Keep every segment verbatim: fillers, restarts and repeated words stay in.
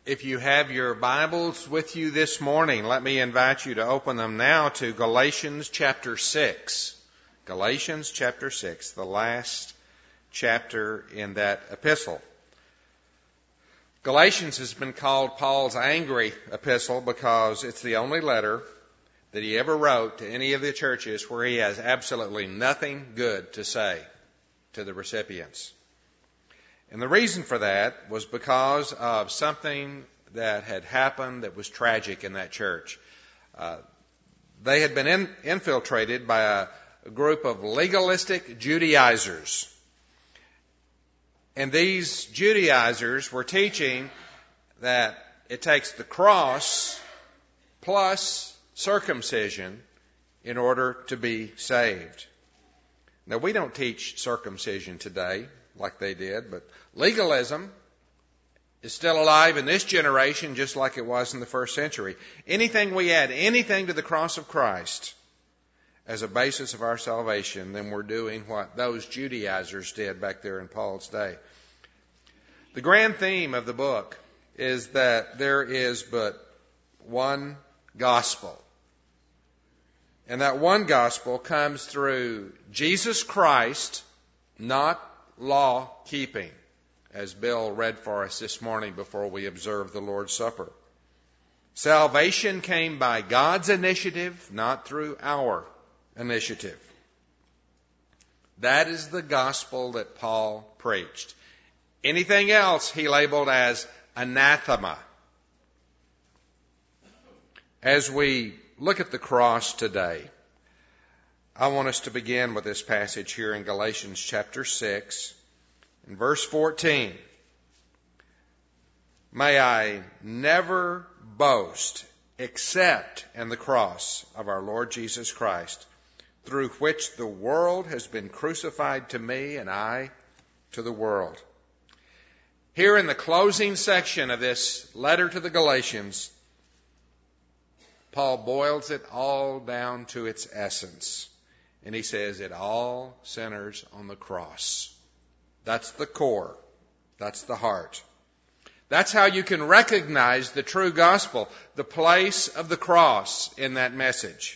If you have your Bibles with you this morning, let me invite you to open them now to Galatians chapter six. Galatians chapter six, the last chapter in that epistle. Galatians has been called Paul's angry epistle because it's the only letter that he ever wrote to any of the churches where he has absolutely nothing good to say to the recipients. And the reason for that was because of something that had happened that was tragic in that church. Uh, they had been in, infiltrated by a, a group of legalistic Judaizers. And these Judaizers were teaching that it takes the cross plus circumcision in order to be saved. Now, we don't teach circumcision today like they did, but legalism is still alive in this generation just like it was in the first century. Anything we add, anything to the cross of Christ as a basis of our salvation, then we're doing what those Judaizers did back there in Paul's day. The grand theme of the book is that there is but one gospel. And that one gospel comes through Jesus Christ, not law keeping, as Bill read for us this morning before we observed the Lord's Supper. Salvation came by God's initiative, not through our initiative. That is the gospel that Paul preached. Anything else he labeled as anathema. As we look at the cross today, I want us to begin with this passage here in Galatians chapter six, in verse fourteen. May I never boast except in the cross of our Lord Jesus Christ, through which the world has been crucified to me and I to the world. Here in the closing section of this letter to the Galatians, Paul boils it all down to its essence. And he says it all centers on the cross. That's the core. That's the heart. That's how you can recognize the true gospel, the place of the cross in that message.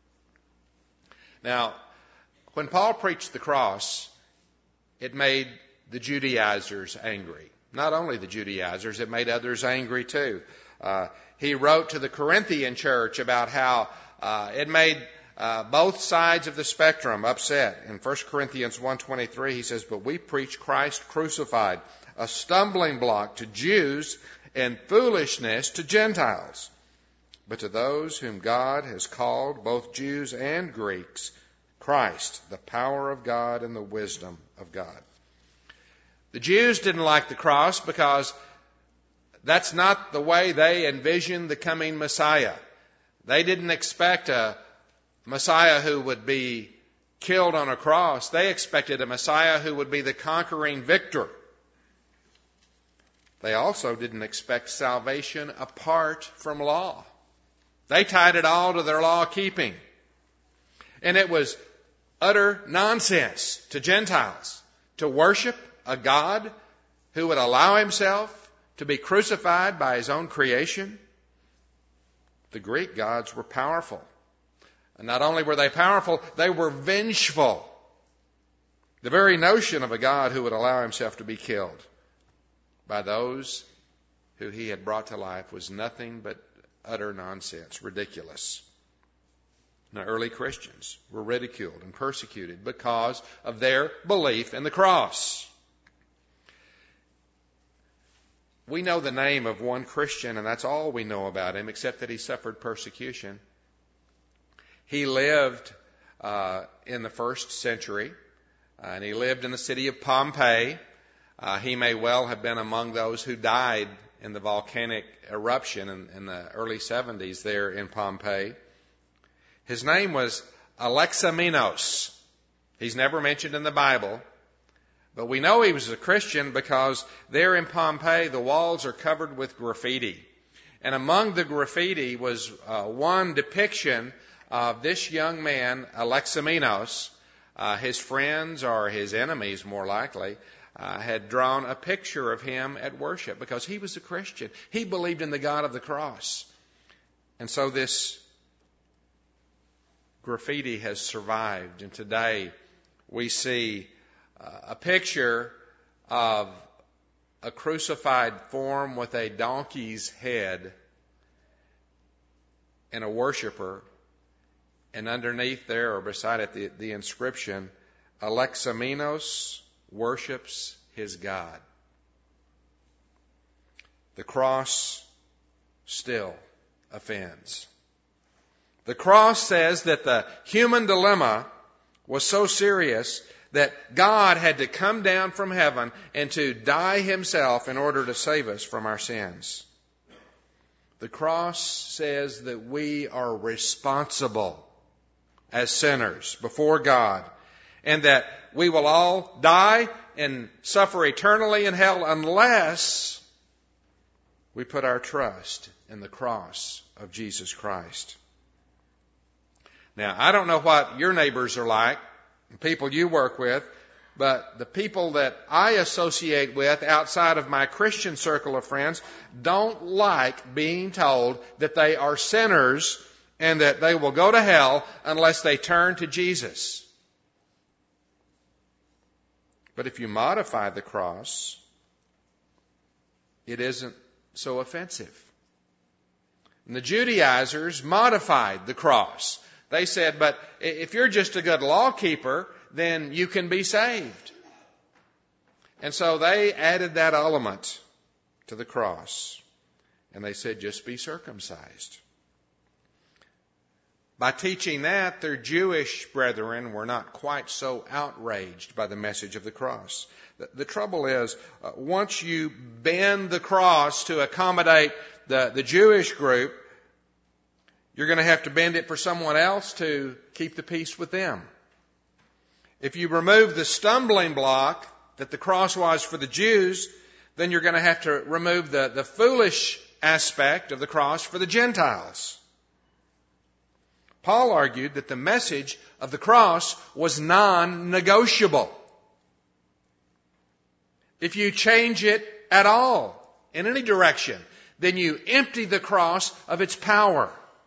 Now, when Paul preached the cross, it made the Judaizers angry. Not only the Judaizers, it made others angry too. Uh, he wrote to the Corinthian church about how uh, it made uh, both sides of the spectrum upset. In First Corinthians one twenty-three, he says, "But we preach Christ crucified, a stumbling block to Jews and foolishness to Gentiles. But to those whom God has called, both Jews and Greeks, Christ, the power of God and the wisdom of God." The Jews didn't like the cross because that's not the way they envisioned the coming Messiah. They didn't expect a Messiah who would be killed on a cross. They expected a Messiah who would be the conquering victor. They also didn't expect salvation apart from law. They tied it all to their law keeping. And it was utter nonsense to Gentiles to worship a God who would allow himself to be crucified by his own creation. The Greek gods were powerful. And not only were they powerful, they were vengeful. The very notion of a God who would allow himself to be killed by those who he had brought to life was nothing but utter nonsense, ridiculous. Now, early Christians were ridiculed and persecuted because of their belief in the cross. We know the name of one Christian, and that's all we know about him, except that he suffered persecution. He lived uh, in the first century, uh, and he lived in the city of Pompeii. Uh, he may well have been among those who died in the volcanic eruption in, in the early seventies there in Pompeii. His name was Alexamenos. He's never mentioned in the Bible. But we know he was a Christian because there in Pompeii, the walls are covered with graffiti. And among the graffiti was uh, one depiction of this young man, Alexamenos. Uh, his friends, or his enemies more likely, uh, had drawn a picture of him at worship because he was a Christian. He believed in the God of the cross. And so this graffiti has survived. And today we see uh, a picture of a crucified form with a donkey's head and a worshiper. And underneath there, or beside it, the, the inscription, Alexamenos worships his God. The cross still offends. The cross says that the human dilemma was so serious that God had to come down from heaven and to die himself in order to save us from our sins. The cross says that we are responsible as sinners before God, and that we will all die and suffer eternally in hell unless we put our trust in the cross of Jesus Christ. Now, I don't know what your neighbors are like, the people you work with, but the people that I associate with outside of my Christian circle of friends don't like being told that they are sinners and that they will go to hell unless they turn to Jesus. But if you modify the cross, it isn't so offensive. And the Judaizers modified the cross. They said, but if you're just a good law keeper, then you can be saved. And so they added that element to the cross. And they said, just be circumcised. By teaching that, their Jewish brethren were not quite so outraged by the message of the cross. The, the trouble is, uh, once you bend the cross to accommodate the, the Jewish group, you're going to have to bend it for someone else to keep the peace with them. If you remove the stumbling block that the cross was for the Jews, then you're going to have to remove the, the foolish aspect of the cross for the Gentiles. Paul argued that the message of the cross was non-negotiable. If you change it at all, in any direction, then you empty the cross of its power.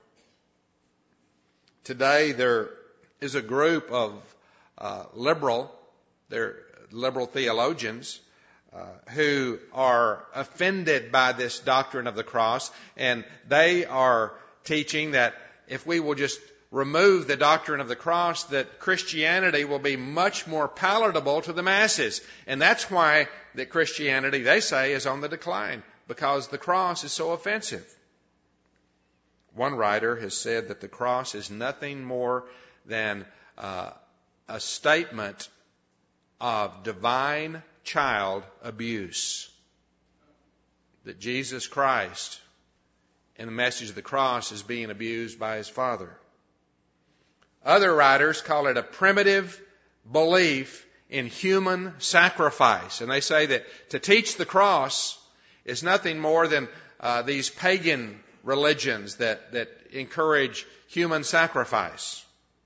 Today there is a group of uh, liberal, they're liberal theologians, uh, who are offended by this doctrine of the cross, and they are teaching that if we will just remove the doctrine of the cross, that Christianity will be much more palatable to the masses. And that's why that Christianity, they say, is on the decline, because the cross is so offensive. One writer has said that the cross is nothing more than uh, a statement of divine child abuse. That Jesus Christ, in the message of the cross, is being abused by his Father. Other writers call it a primitive belief in human sacrifice. And they say that to teach the cross is nothing more than uh, these pagan religions that, that encourage human sacrifice.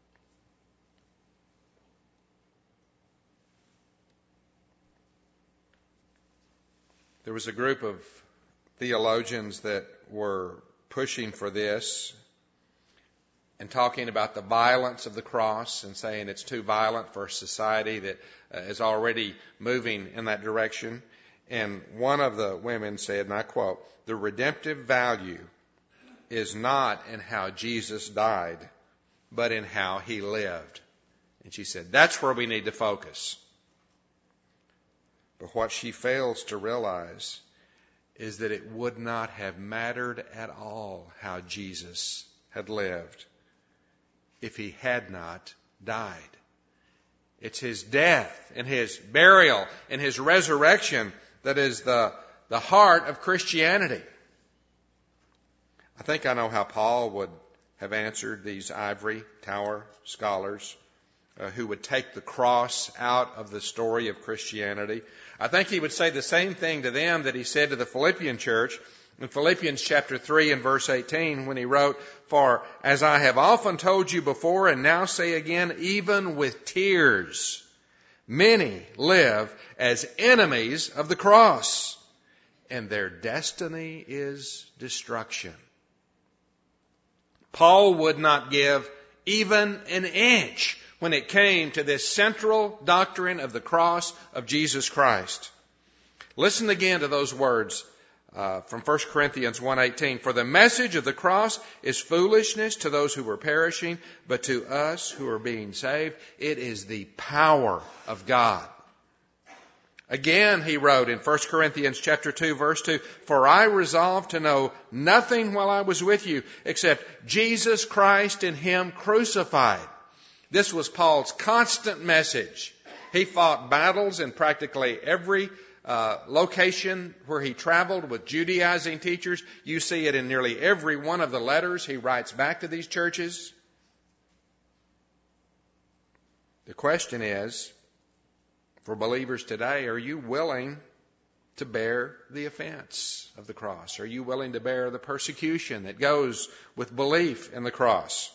There was a group of theologians that were pushing for this and talking about the violence of the cross and saying it's too violent for a society that uh, is already moving in that direction. And one of the women said, and I quote, "The redemptive value is not in how Jesus died, but in how he lived." And she said, that's where we need to focus. But what she fails to realize is that it would not have mattered at all how Jesus had lived if he had not died. It's his death and his burial and his resurrection that is the, the heart of Christianity. I think I know how Paul would have answered these ivory tower scholars uh, who would take the cross out of the story of Christianity. I think he would say the same thing to them that he said to the Philippian church in Philippians chapter three and verse eighteen when he wrote, "For as I have often told you before and now say again, even with tears, Many live as enemies of the cross, and their destiny is destruction. Paul would not give even an inch when it came to this central doctrine of the cross of Jesus Christ. Listen again to those words uh, from First Corinthians one eighteen. For the message of the cross is foolishness to those who are perishing, but to us who are being saved, it is the power of God. Again, he wrote in First Corinthians chapter two, verse two, For I resolved to know nothing while I was with you, except Jesus Christ and Him crucified. This was Paul's constant message. He fought battles in practically every uh, location where he traveled with Judaizing teachers. You see it in nearly every one of the letters he writes back to these churches. The question is, for believers today, are you willing to bear the offense of the cross? Are you willing to bear the persecution that goes with belief in the cross?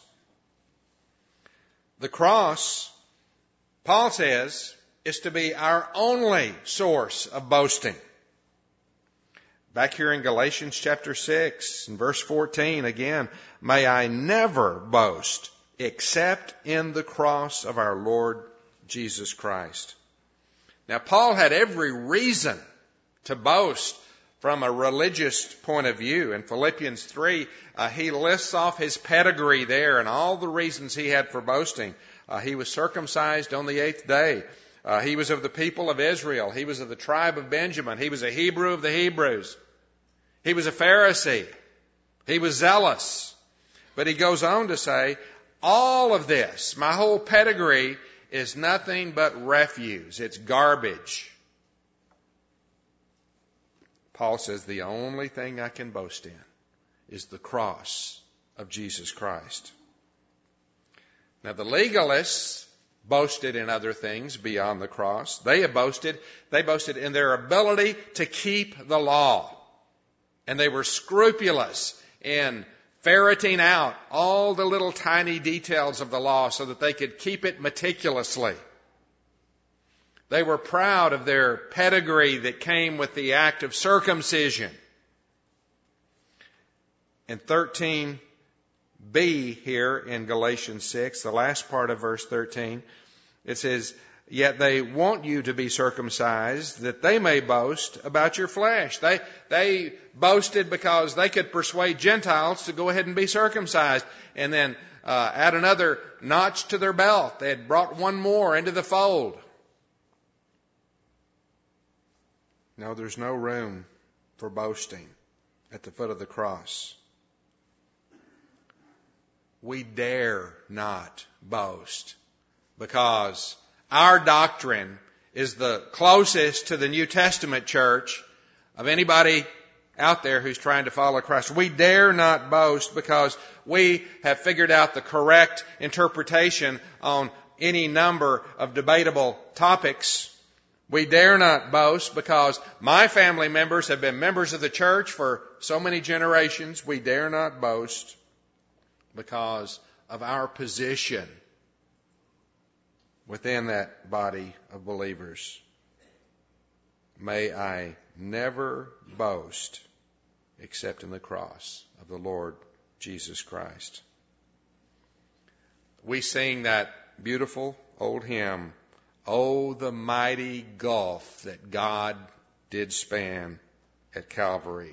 The cross, Paul says, is to be our only source of boasting. Back here in Galatians chapter six and verse fourteen again, may I never boast except in the cross of our Lord Jesus Christ. Now, Paul had every reason to boast from a religious point of view. In Philippians three, uh, he lists off his pedigree there and all the reasons he had for boasting. Uh, he was circumcised on the eighth day. Uh, he was of the people of Israel. He was of the tribe of Benjamin. He was a Hebrew of the Hebrews. He was a Pharisee. He was zealous. But he goes on to say, all of this, my whole pedigree, is nothing but refuse. It's garbage. Paul says the only thing I can boast in is the cross of Jesus Christ. Now the legalists boasted in other things beyond the cross. They have boasted, they boasted in their ability to keep the law. And they were scrupulous in ferreting out all the little tiny details of the law so that they could keep it meticulously. They were proud of their pedigree that came with the act of circumcision. In thirteen b here in Galatians six, the last part of verse thirteen, it says, Yet they want you to be circumcised, that they may boast about your flesh. They, they boasted because they could persuade Gentiles to go ahead and be circumcised and then uh, add another notch to their belt. They had brought one more into the fold. No, there's no room for boasting at the foot of the cross. We dare not boast because our doctrine is the closest to the New Testament church of anybody out there who's trying to follow Christ. We dare not boast because we have figured out the correct interpretation on any number of debatable topics. We dare not boast because my family members have been members of the church for so many generations. We dare not boast because of our position within that body of believers. May I never boast except in the cross of the Lord Jesus Christ. We sing that beautiful old hymn, Oh, the mighty gulf that God did span at Calvary.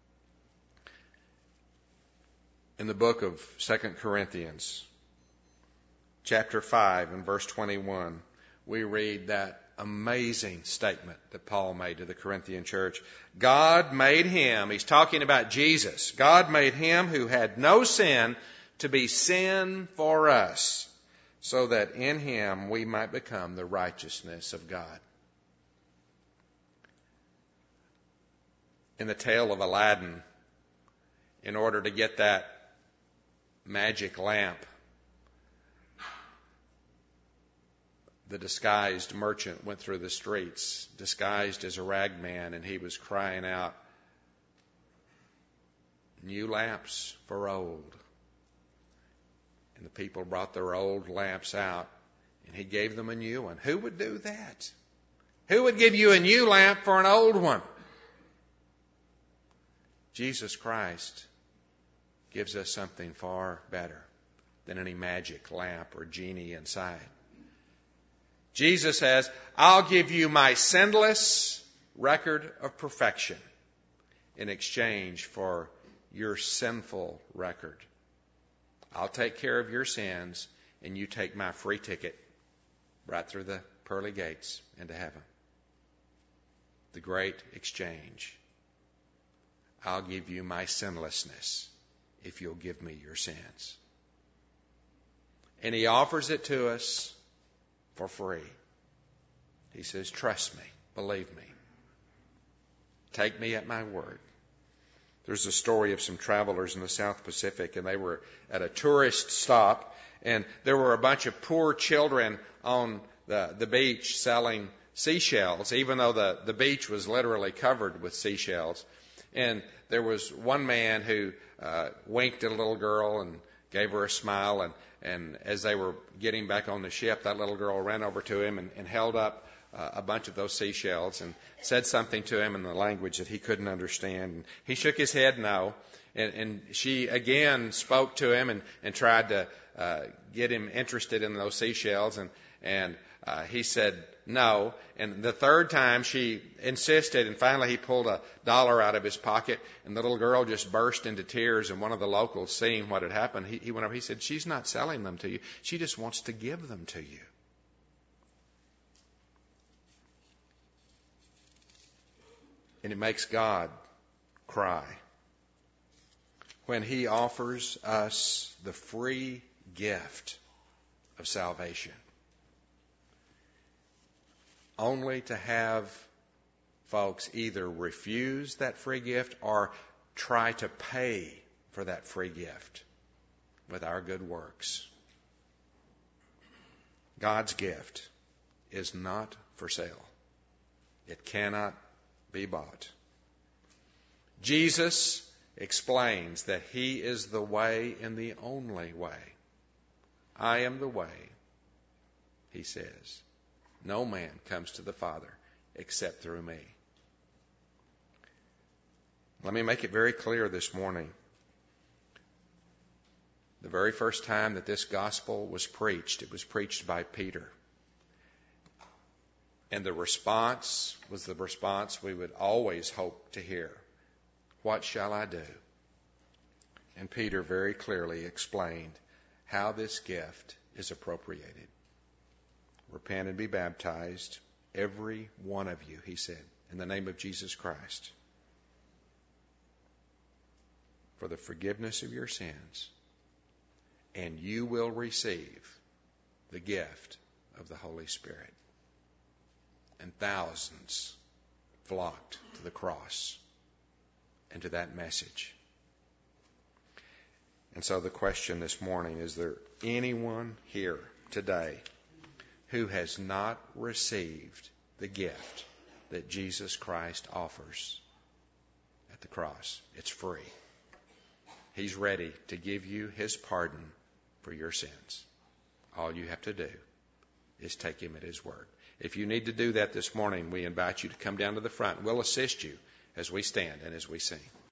In the book of Second Corinthians, chapter five and verse twenty-one, we read that amazing statement that Paul made to the Corinthian church. God made him, he's talking about Jesus, God made him who had no sin to be sin for us, so that in him we might become the righteousness of God. In the tale of Aladdin, in order to get that magic lamp, the disguised merchant went through the streets, disguised as a ragman, and he was crying out, New lamps for old. And the people brought their old lamps out, And he gave them a new one. Who would do that? Who would give you a new lamp for an old one? Jesus Christ gives us something far better than any magic lamp or genie inside. Jesus says, I'll give you my sinless record of perfection in exchange for your sinful record. I'll take care of your sins, and you take my free ticket right through the pearly gates into heaven. The great exchange. I'll give you my sinlessness if you'll give me your sins. And he offers it to us for free. He says, trust me, believe me. Take me at my word. There's a story of some travelers in the South Pacific, and they were at a tourist stop, and there were a bunch of poor children on the, the beach selling seashells, even though the, the beach was literally covered with seashells. And there was one man who uh, winked at a little girl and gave her a smile, and, and as they were getting back on the ship, that little girl ran over to him and, and held up uh, a bunch of those seashells and said something to him in the language that he couldn't understand. And he shook his head no, and, and she again spoke to him and, and tried to uh, get him interested in those seashells, and, and uh, he said no. And the third time she insisted, and finally he pulled a dollar out of his pocket, and the little girl just burst into tears. And one of the locals, seeing what had happened, he, he went over, he said, she's not selling them to you. She just wants to give them to you. And it makes God cry when he offers us the free gift of salvation, only to have folks either refuse that free gift or try to pay for that free gift with our good works. God's gift is not for sale. It cannot be bought. Jesus explains that he is the way and the only way. I am the way, he says. No man comes to the Father except through me. Let me make it very clear this morning. The very first time that this gospel was preached, it was preached by Peter. And the response was the response we would always hope to hear. What shall I do? And Peter very clearly explained how this gift is appropriated. Repent and be baptized, every one of you, he said, in the name of Jesus Christ, for the forgiveness of your sins, and you will receive the gift of the Holy Spirit. And thousands flocked to the cross and to that message. And so the question this morning, is there anyone here today who has not received the gift that Jesus Christ offers at the cross? It's free. He's ready to give you his pardon for your sins. All you have to do is take him at his word. If you need to do that this morning, we invite you to come down to the front. We'll assist you as we stand and as we sing.